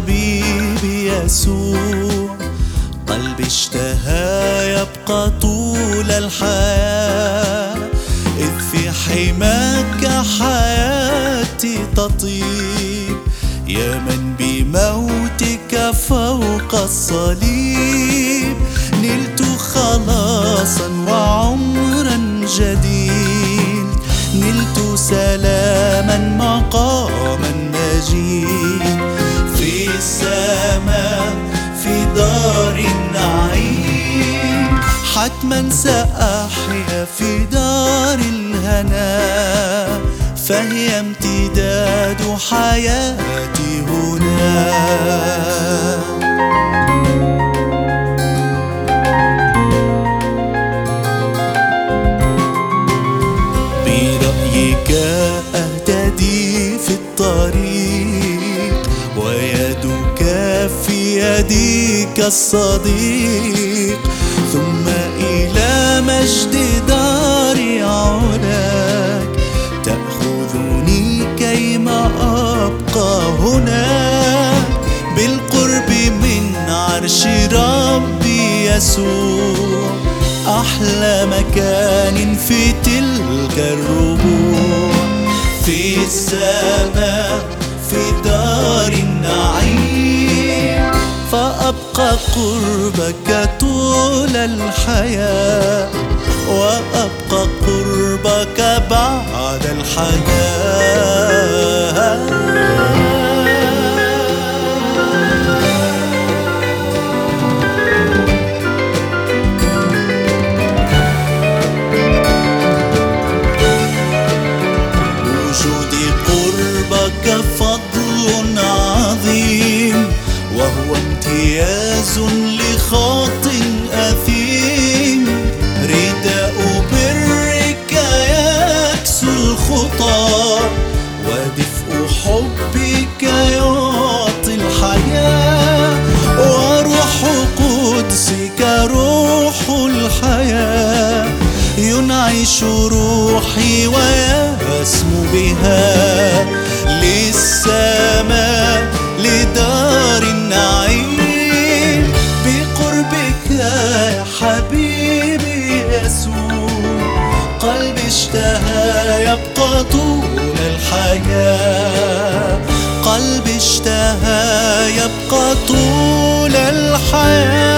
حبيبي يسوع، قلبي اشتهى يبقى طول الحياة، إذ في حماك حياتي تطيب، يا من بموتك فوق الصليب نلت خلاصا وعمرا جديد، نلت سلاما مقاما مجيد في السماء في دار النعيم، حتما سأحيا في دار الهنا، فهي امتداد حياتي هنا. برأيك أهتدي في الطريق، ويدك في يديك الصديق، ثم إلى مجد دار علاك تأخذني كيما أبقى هناك، بالقرب من عرش ربي يسوع، أحلى مكان في تلك الربوع، في السماء في دار النعيم، فأبقى قربك طول الحياة، وأبقى قربك بعد الحياة. فضل عظيم، وهو امتياز لخاطئ أثيم، رداء برك يكسو الخطى، ودفء حبك يعطي الحياة، وروح قدسك روح الحياة، ينعش روحي ويسمو بها للسماء لدار النعيم، بقربك يا حبيبي يسوع، قلبي اشتهى يبقى طول الحياة، قلبي اشتهى يبقى طول الحياة.